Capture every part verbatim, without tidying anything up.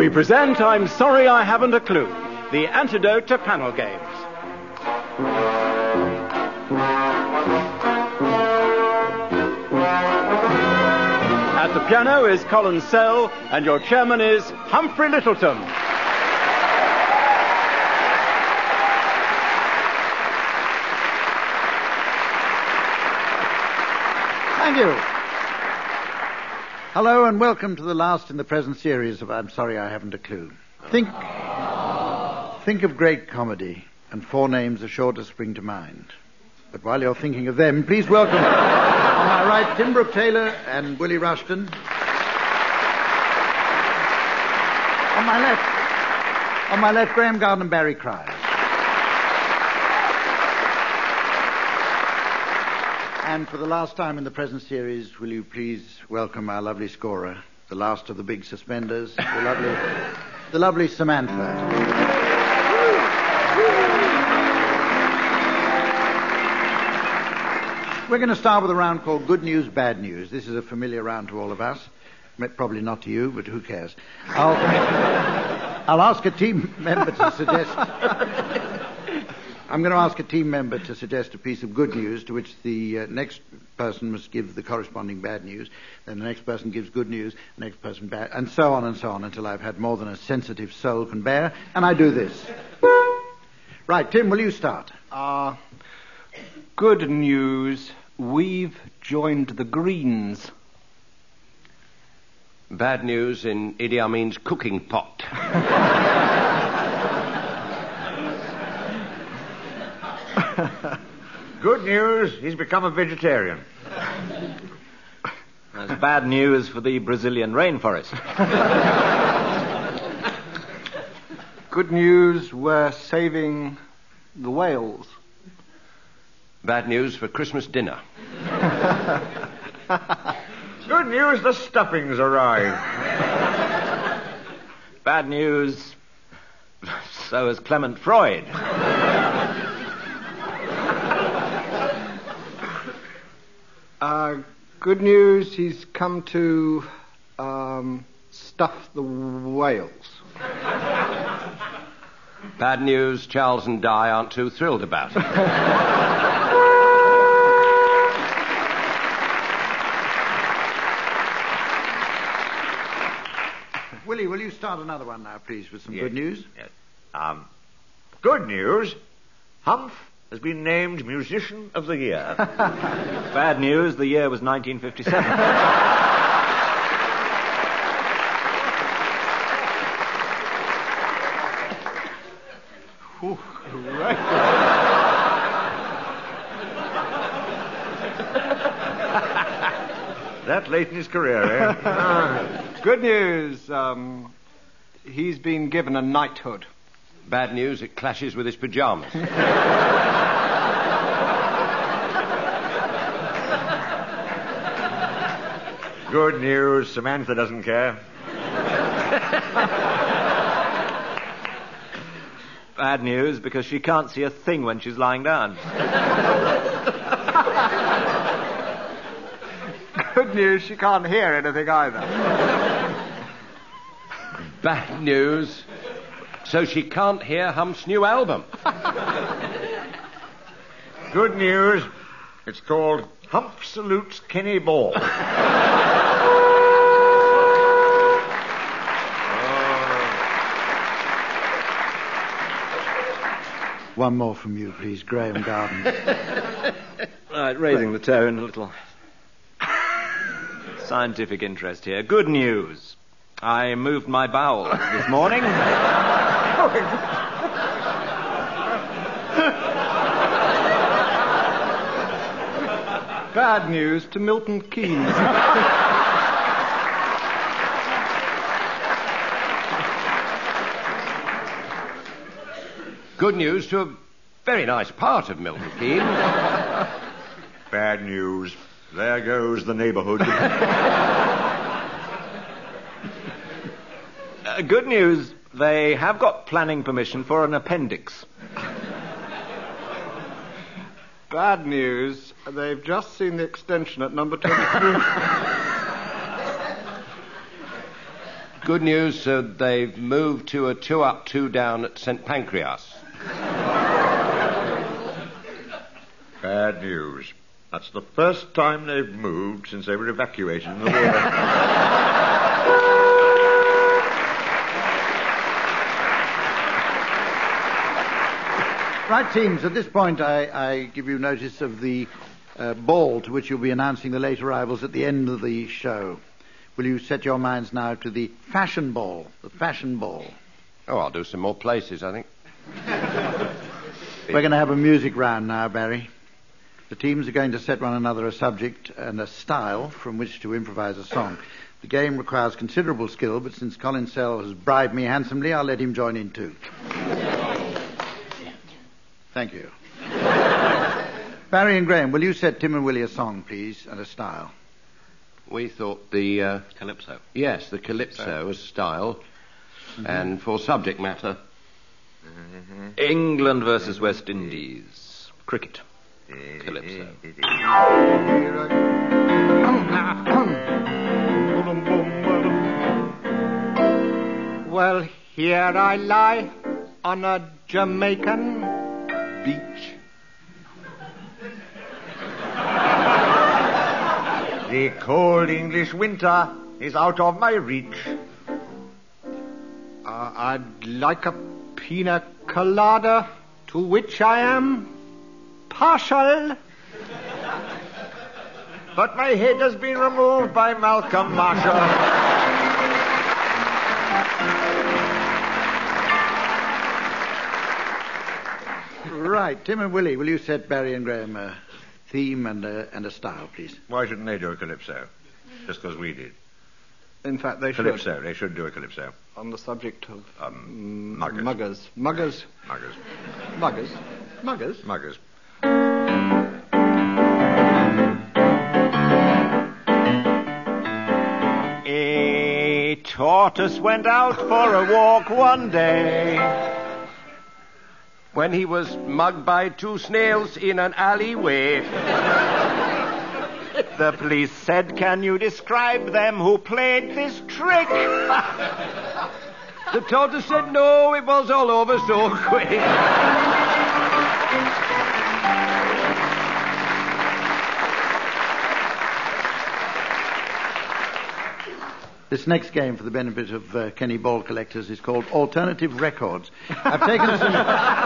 We present I'm Sorry I Haven't a Clue, the antidote to panel games. At the piano is Colin Sell, and your chairman is Humphrey Littleton. Thank you. Hello and welcome to the last in the present series of I'm Sorry I Haven't a Clue. Think, think of great comedy, and four names are sure to spring to mind. But while you're thinking of them, please welcome, on my right, Tim Brooke-Taylor and Willie Rushton. On my left, on my left, Graham Garden and Barry Cryer. And for the last time in the present series, will you please welcome our lovely scorer, the last of the big suspenders, the lovely, the lovely Samantha. We're going to start with a round called Good News, Bad News. This is a familiar round to all of us. Probably not to you, but who cares? I'll, I'll ask a team member to suggest... I'm going to ask a team member to suggest a piece of good news to which the uh, next person must give the corresponding bad news. Then the next person gives good news, the next person bad, and so on and so on until I've had more than a sensitive soul can bear. And I do this. Right, Tim, will you start? Uh, good news. We've joined the Greens. Bad news in Idi Amin's cooking pot. Good news, he's become a vegetarian. That's bad news for the Brazilian rainforest. Good news, we're saving the whales. Bad news for Christmas dinner. Good news, the stuffing's arrived. Bad news, so has Clement Freud. Uh, good news, he's come to um, stuff the whales. Bad news, Charles and Di aren't too thrilled about it. Willie, will you start another one now, please, with some Yes. good news? Yes. Um, good news, Humph has been named Musician of the Year. Bad news, the year was nineteen fifty-seven. Ooh, right. That late in his career, eh? Ah. Good news, um, he's been given a knighthood. Bad news, it clashes with his pyjamas. Good news, Samantha doesn't care. Bad news, because she can't see a thing when she's lying down. Good news, she can't hear anything either. Bad news, so she can't hear Hump's new album. Good news, it's called Humph Salutes Kenny Ball. One more from you, please, Graham Garden. Right, raising the tone a little. Scientific interest here. Good news. I moved my bowels this morning. Bad news to Milton Keynes. Good news to a very nice part of Milton Keynes. Bad news. There goes the neighborhood. Uh, good news, they have got planning permission for an appendix. Bad news, they've just seen the extension at number twenty-three. Good news, uh, they've moved to a two up, two down at Saint Pancras. Bad news. That's the first time they've moved since they were evacuated in the war. Right, teams, at this point I, I give you notice of the uh, ball to which you'll be announcing the late arrivals at the end of the show. Will you set your minds now to the fashion ball? The fashion ball. Oh, I'll do some more places, I think. We're going to have a music round now, Barry. The teams are going to set one another a subject and a style from which to improvise a song. The game requires considerable skill, but since Colin Sell has bribed me handsomely, I'll let him join in too. Thank you. Barry and Graham, will you set Tim and Willie a song, please, and a style? We thought the... Uh, Calypso. yes, the Calypso as style. Mm-hmm. And for subject matter... Mm-hmm. England versus West Indies. Cricket. Calypso. Well, here I lie on a Jamaican beach. The cold English winter is out of my reach. Uh, I'd like a pina colada, to which I am partial. But my head has been removed by Malcolm Marshall. Right, Tim and Willie, will you set Barry and Graham a theme and a, and a style, please? Why shouldn't they do a calypso? Just because we did. In fact, they should. Calypso, they should do a calypso. On the subject of Um, mm, muggers. muggers. Muggers. Muggers. Muggers. Muggers. Muggers. A tortoise went out for a walk one day. When he was mugged by two snails in an alleyway. The police said, "Can you describe them who played this trick?" The tortoise said no, it was all over so quick. This next game, for the benefit of uh, Kenny Ball collectors, is called Alternative Records. I've taken some...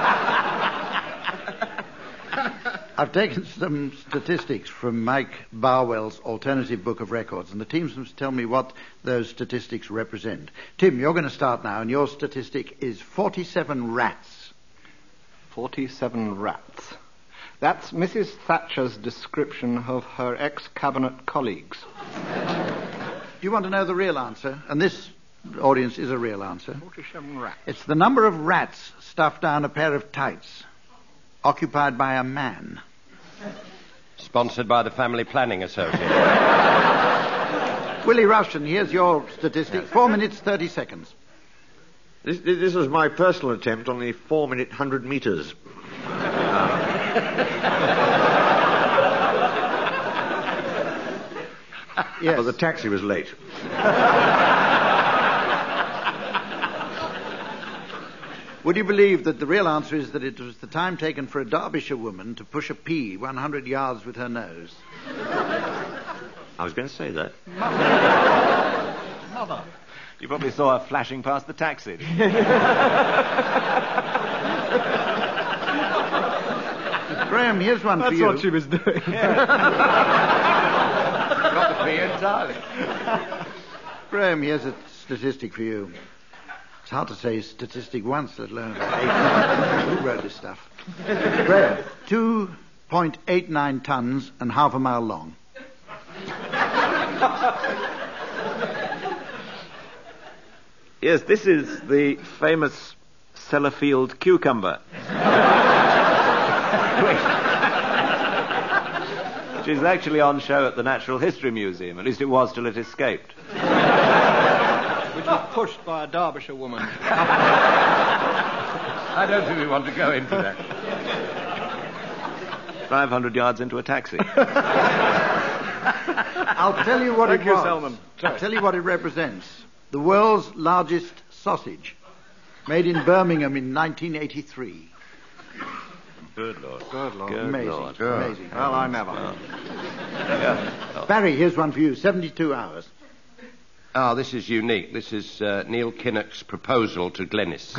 I've taken some statistics from Mike Barwell's Alternative Book of Records, and the teams must tell me what those statistics represent. Tim, you're going to start now, and your statistic is forty-seven rats. forty-seven rats. That's Missus Thatcher's description of her ex-cabinet colleagues. Do you want to know the real answer? And this audience is a real answer. forty-seven rats. It's the number of rats stuffed down a pair of tights, occupied by a man. Sponsored by the Family Planning Association. Willie Rushton, here's your statistic. Four minutes, thirty seconds. This, this was my personal attempt on the four-minute hundred metres. Yes. Well, the taxi was late. Would you believe that the real answer is that it was the time taken for a Derbyshire woman to push a pea one hundred yards with her nose? I was going to say that. Mother. You probably saw her flashing past the taxi. Graham, here's one That's for you. what she was doing. Got the fee entirely. Graham, here's a statistic for you. It's hard to say statistic once, let alone eight. Who wrote this stuff? Graham, two point eight nine tons and half a mile long. Yes, this is the famous Sellafield cucumber. Which is actually on show at the Natural History Museum. At least it was till it escaped. Which was pushed by a Derbyshire woman. I don't think we want to go into that. five hundred yards into a taxi. I'll tell you what Thank it you, was. Selman. I'll tell you what it represents. the world's largest sausage, made in Birmingham in nineteen eighty-three. Good Lord. Good Lord. Good Amazing. Lord. Good. Amazing. Well, I never. Yeah. Barry, here's one for you. seventy-two hours. Ah, this is unique. This is uh, Neil Kinnock's proposal to Glennis.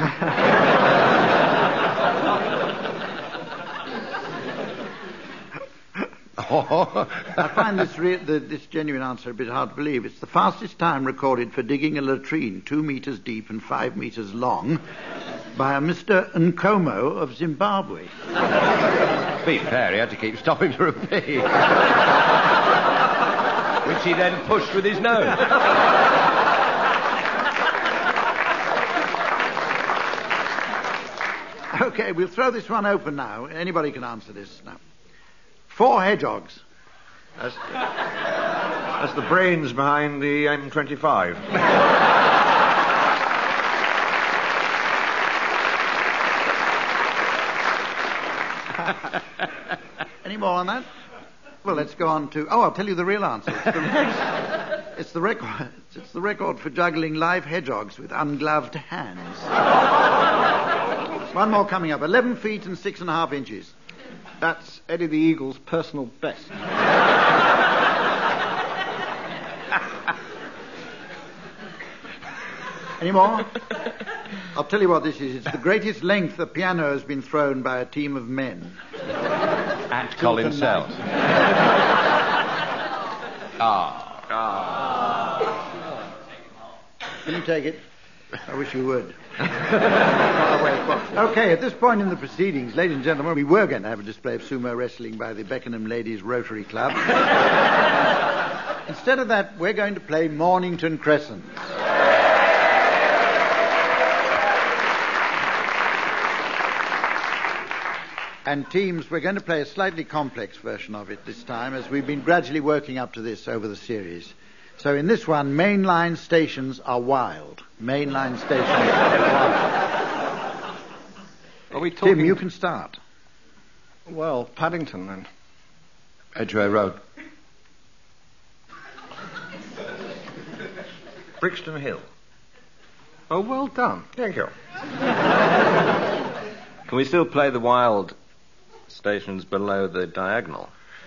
I find this, re- the, this genuine answer a bit hard to believe. It's the fastest time recorded for digging a latrine two metres deep and five metres long by a Mister Nkomo of Zimbabwe. To be fair, he had to keep stopping to repeat. Which he then pushed with his nose. Okay, we'll throw this one open now. Anybody can answer this now. Four hedgehogs. That's, that's the brains behind the M twenty-five. Any more on that? Well, let's go on to... Oh, I'll tell you the real answer. It's the, it's the, record, it's the record for juggling live hedgehogs with ungloved hands. One more coming up. Eleven feet and six and a half inches. That's Eddie the Eagle's personal best. Any more? I'll tell you what this is. It's the greatest length a piano has been thrown by a team of men. At Colin Sell. Ah. Ah. Can you take it? I wish you would. Okay, at this point in the proceedings, ladies and gentlemen, we were going to have a display of sumo wrestling by the Beckenham Ladies Rotary Club. Instead of that, we're going to play Mornington Crescent. And teams, we're going to play a slightly complex version of it this time, as we've been gradually working up to this over the series. So in this one, mainline stations are wild. Mainline stations are wild. Are we talking... Tim, you can start. Well, Paddington, then. Edgware Road. Brixton Hill. Oh, well done. Thank you. Can we still play the wild stations below the diagonal?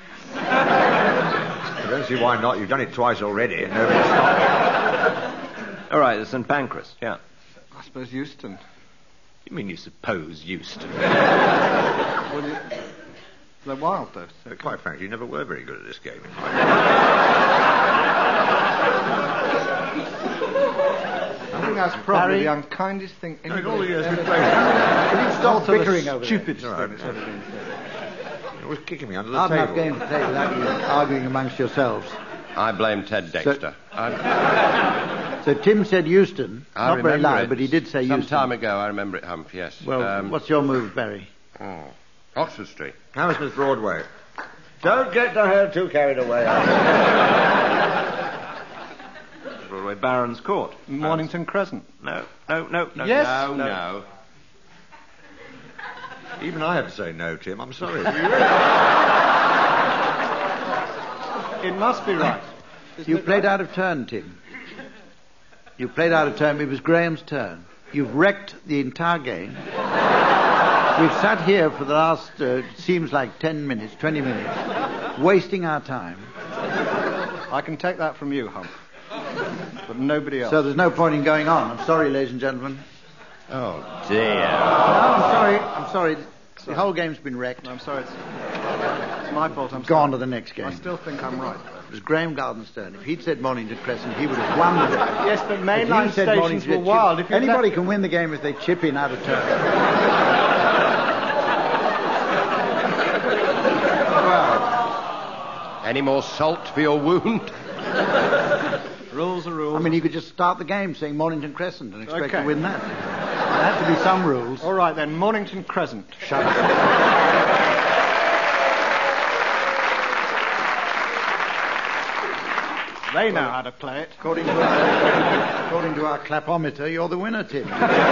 I don't see why not. You've done it twice already. And nobody stopped. All right, the Saint Pancras, yeah. I suppose Euston. You mean you suppose Euston? Well, you... They're wild, though. So But quite frankly, you never were very good at this game. I think that's probably Barry? the unkindest thing anybody all the years ever we've done. played. Can you stop Also the bickering over there? stupidest All thing right. that's ever been said. It was kicking me under the Hard enough table. game to play without you arguing amongst yourselves. I blame Ted Dexter. I, So Tim said Euston. I Not very remember loud, it. but he did say Some Euston. time ago, I remember it, Humph, yes. Well, Um, what's your move, Barry? oh, Oxford Street. Hammersmith Broadway. Don't get the hair too carried away. Broadway Barons Court. Mornington Crescent. No, no, no, no. Yes. No, no. Even I had to say no, Tim. I'm sorry. It must be right. You played out of turn, Tim. You played out of turn. It was Graham's turn. You've wrecked the entire game. We've sat here for the last, uh, seems like ten minutes, twenty minutes, wasting our time. I can take that from you, Hump. But nobody else. So there's no point in going on. I'm sorry, ladies and gentlemen. Oh, dear. No, I'm sorry. I'm sorry. The whole game's been wrecked. I'm sorry, it's, it's my fault. I'm Go on sorry. to the next game. I still think I'm right. It was Graham Garden's turn. If he'd said Mornington Crescent, he would have won the game. Yes, but If you mainline said stations Mornington were chip- wild. If you Anybody let- can win the game if they chip in out of turn. Any more salt for your wound? Rules are rules. I mean, you could just start the game saying Mornington Crescent and expect Okay. to win that. There had to be some rules. All right, then. Mornington Crescent. Shut up. They know how to play it. According to our, according to our clapometer, you're the winner, Tim.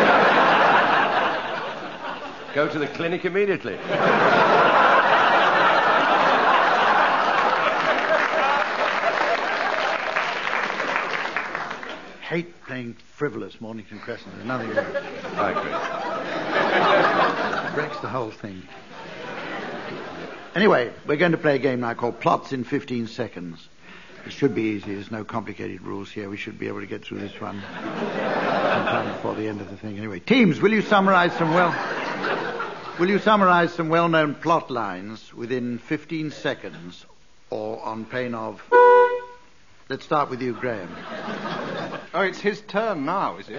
Go to the clinic immediately. Hate playing frivolous Mornington Crescent. There's nothing wrong. I agree. It breaks the whole thing. Anyway, we're going to play a game now called Plots in fifteen seconds. It should be easy. There's no complicated rules here. We should be able to get through this one sometime before the end of the thing. Anyway, teams, will you summarize some well... Will you summarize some well-known plot lines within fifteen seconds or on pain of... Let's start with you, Graham. Oh, it's his turn now, is it?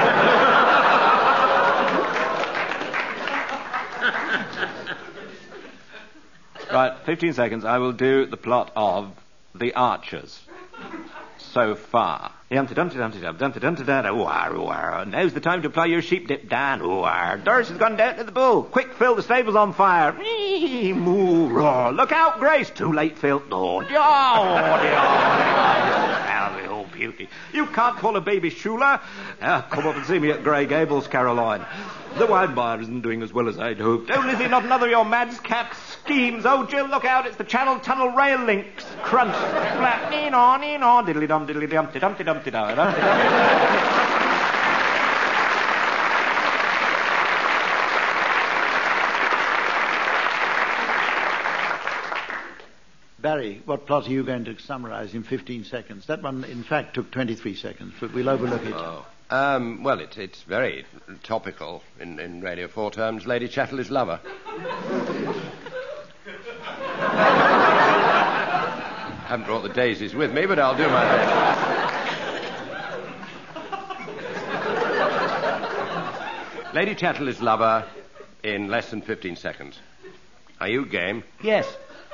Right, fifteen seconds. I will do the plot of The Archers. So far. Now's the time to plough your sheep dip down. Doris has gone down to the bull. Quick, Phil, the stable's on fire. Moo, roar. Look out, Grace. Too late, Phil. Oh, oh, beauty. You can't pull a baby Shula. Uh, come up and see me at Grey Gables, Caroline. The wine bar isn't doing as well as I'd hoped. Oh, Lizzie, not another of your madcap schemes. Oh, Jill, look out. It's the Channel Tunnel rail links. Crunch. Flat. In on, in on. Diddly-dum, diddly-dum, diddum-ti-dum-ti-dum. Barry, what plot are you going to summarize in fifteen seconds? That one, in fact, took twenty-three seconds, but we'll overlook it. Oh. Um, well, it, it's very topical in, in Radio four terms. Lady Chatterley's lover. Haven't brought the daisies with me, but I'll do my best. Lady Chatterley's lover in less than fifteen seconds. Are you game? Yes.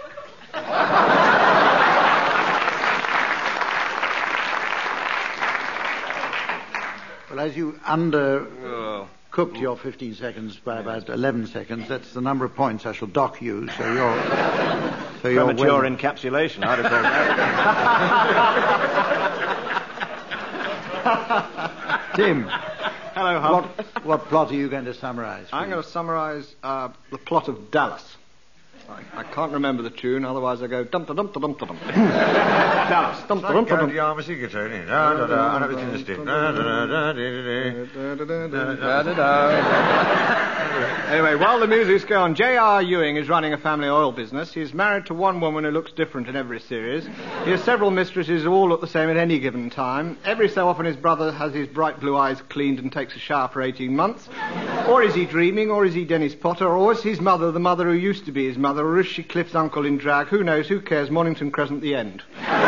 Well, as you undercooked your fifteen seconds by about eleven seconds, that's the number of points I shall dock you, so you're... So you're Premature well... encapsulation, I'd have called that. Tim. Hello, Hub. What, what plot are you going to summarize? I'm please? going to summarize uh, the plot of Dallas. I, I can't remember the tune, otherwise I go dum da dum da dum da dum. Dallas, dum da dum da dum. Anyway, while the music's going, J R Ewing is running a family oil business. He's married to one woman who looks different in every series. He has several mistresses who all look the same at any given time. Every so often his brother has his bright blue eyes cleaned and takes a shower for eighteen months. Or is he dreaming, or is he Dennis Potter, or is his mother the mother who used to be his mother, or is she Cliff's uncle in drag? Who knows? Who cares? Mornington Crescent, the end.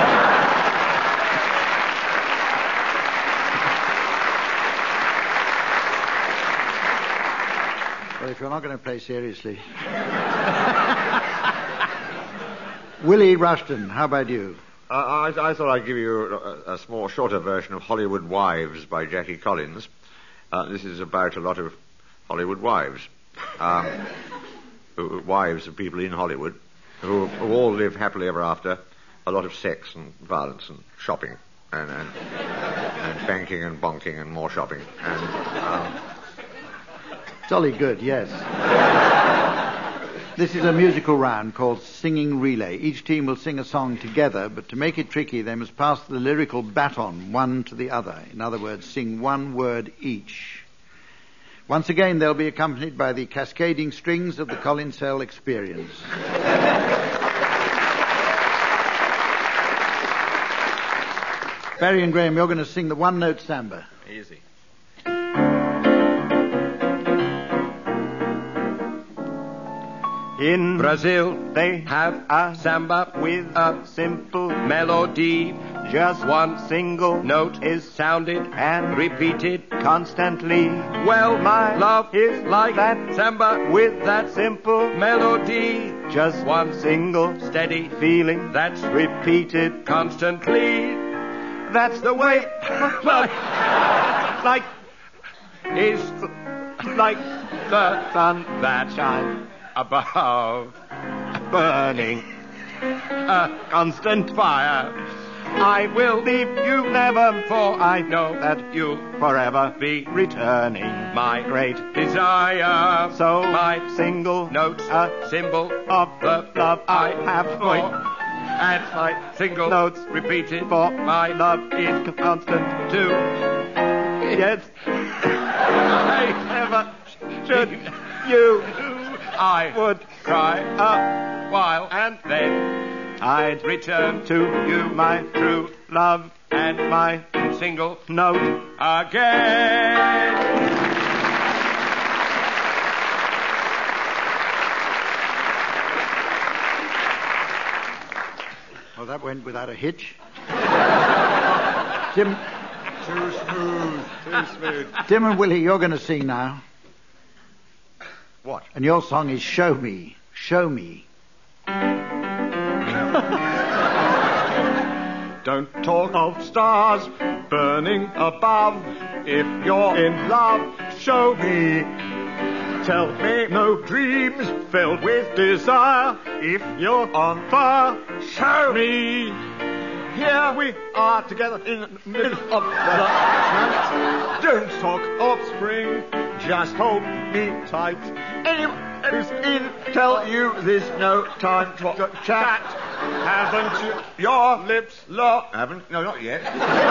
Well, if you're not going to play seriously... Willie Rushton, how about you? Uh, I, I thought I'd give you a, a small, shorter version of Hollywood Wives by Jackie Collins. Uh, this is about a lot of Hollywood wives. Um, who, wives of people in Hollywood who, who all live happily ever after. A lot of sex and violence and shopping and, and, and banking and bonking and more shopping. And, um, Jolly good, yes. This is a musical round called Singing Relay. Each team will sing a song together, but to make it tricky, they must pass the lyrical baton one to the other. In other words, sing one word each. Once again, they'll be accompanied by the cascading strings of the Colin Sell Experience. Barry and Graham, you're going to sing the one-note samba. Easy. In Brazil, they have a samba with a simple melody. Just One single note is sounded and repeated. constantly. Well, My love is like that samba with that simple melody. just One single steady feeling that's repeated. constantly. That's the way like like Is like the sun that shine above burning a constant fire. I will leave you never, for I know that you forever be returning my great desire. so my single notes a symbol of the love I have for you. and My single notes repeated for my love is constant too. Yes. Ever should you I would cry a while and then I'd return to you my true love and my single note again. Well, that went without a hitch. Tim, Too smooth. Too smooth. Tim and Willie, you're going to sing now. What? And your song is Show Me, Show Me. Don't talk of stars burning above. If you're in love, show me. Tell me no dreams filled with desire. If you're on fire, show me. Here we are together in the middle of the night. Don't talk of spring, just hold me tight. Anyone who's in, tell you there's no time to chat. Haven't you your lips locked? Haven't? No, not yet.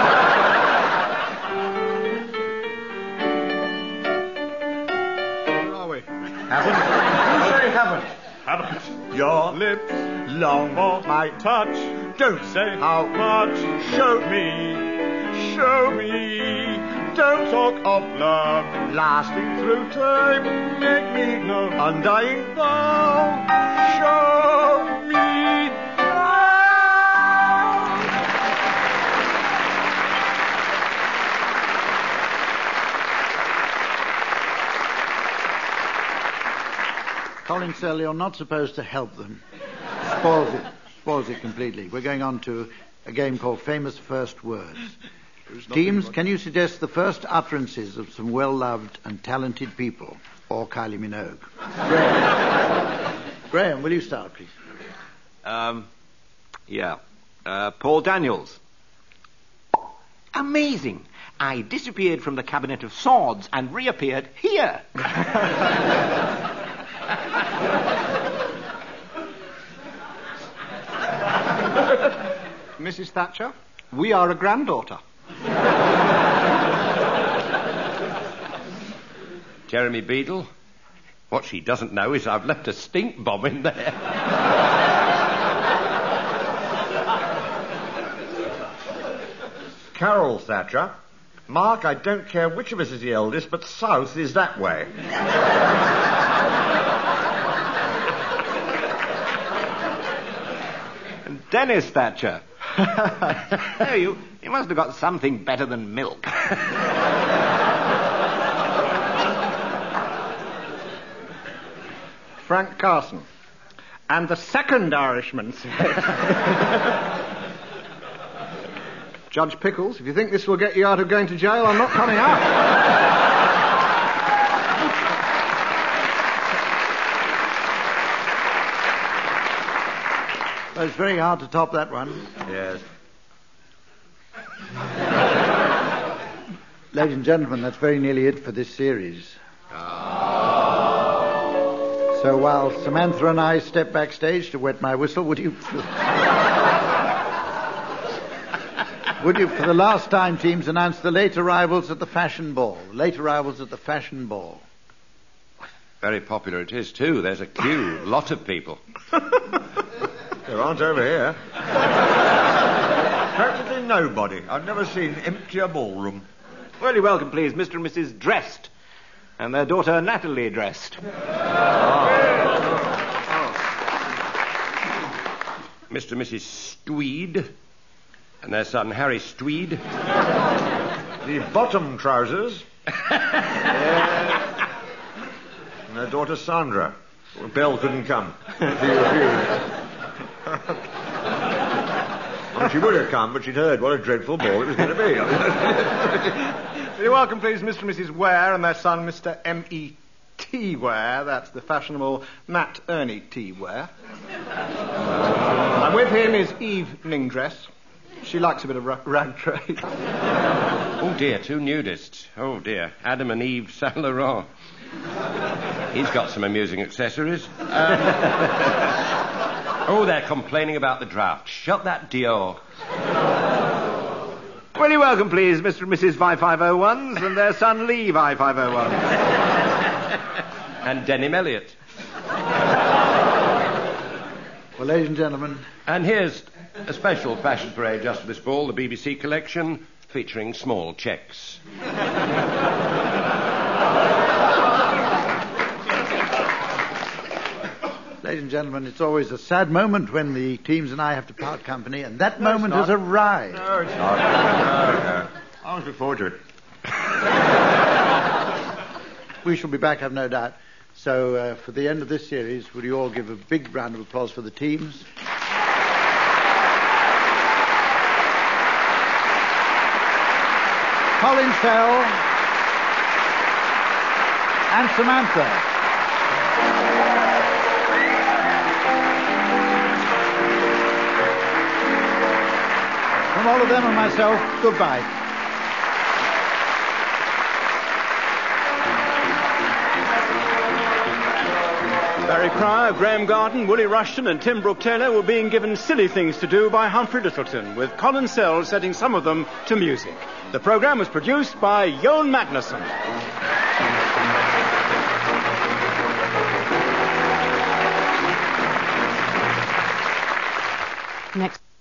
Where are we? Haven't? You say haven't. Haven't your lips long for my touch? Don't say how much. Show me, show me. Don't talk of love lasting through time. Make me know undying vow. Show me. Colin Sell, you're not supposed to help them. Spoils it. Spoils it completely. We're going on to a game called Famous First Words. Teams, can you suggest the first utterances of some well-loved and talented people, or Kylie Minogue? Graham. Graham, will you start, please? Um, yeah. Uh, Paul Daniels. Amazing. I disappeared from the Cabinet of Swords and reappeared here. Missus Thatcher, we are a granddaughter. Jeremy Beadle. What she doesn't know is I've left a stink bomb in there. Carol Thatcher. Mark, I don't care which of us is the eldest, but South is that way. And Dennis Thatcher. Oh, you, you must have got something better than milk. Frank Carson. And the second Irishman said... Judge Pickles, if you think this will get you out of going to jail, I'm not coming out. Well, it's very hard to top that one. Yes. Ladies and gentlemen, that's very nearly it for this series. Oh. So while Samantha and I step backstage to wet my whistle, would you... Would you, for the last time, teams, announce the late arrivals at the fashion ball? Late arrivals at the fashion ball. Very popular it is, too. There's a queue. A lot of people. There aren't over here. Practically nobody. I've never seen empty a ballroom. Will you welcome, please, Mister and Missus Drest, and their daughter Natalie Drest. Mister and Missus Stweed, and their son Harry Stweed. The bottom trousers. Yeah. And their daughter Sandra. Well, Belle couldn't come. She refused. Well, she would have come, but she'd heard what a dreadful ball it was going to be. Will you welcome, please, Mister and Missus Ware and their son, Mister M E T Ware. That's the fashionable Matt Ernie T Ware. And with him is evening dress. She likes a bit of ra- rag trade. Oh, dear, two nudists. Oh, dear. Adam and Eve Saint Laurent. He's got some amusing accessories. Um, oh, they're complaining about the draft. Shut that Dior. Will you welcome, please, Mister and Missus five five oh ones and their son Lee five five oh one. And Denim Elliott. Well, ladies and gentlemen. And here's a special fashion parade just for this ball, the B B C collection, featuring small checks. Ladies and gentlemen, it's always a sad moment when the teams and I have to part company, and that No, moment it's has not. arrived. No, it's not. No, no. I always look forward to it. We shall be back, I've no doubt. So, uh, for the end of this series, would you all give a big round of applause for the teams? Colin Sell and Samantha. From all of them and myself, goodbye. Barry Cryer, Graham Garden, Willie Rushton and Tim Brooke-Taylor were being given silly things to do by Humphrey Lyttelton, with Colin Sell setting some of them to music. The programme was produced by Jon Magnuson.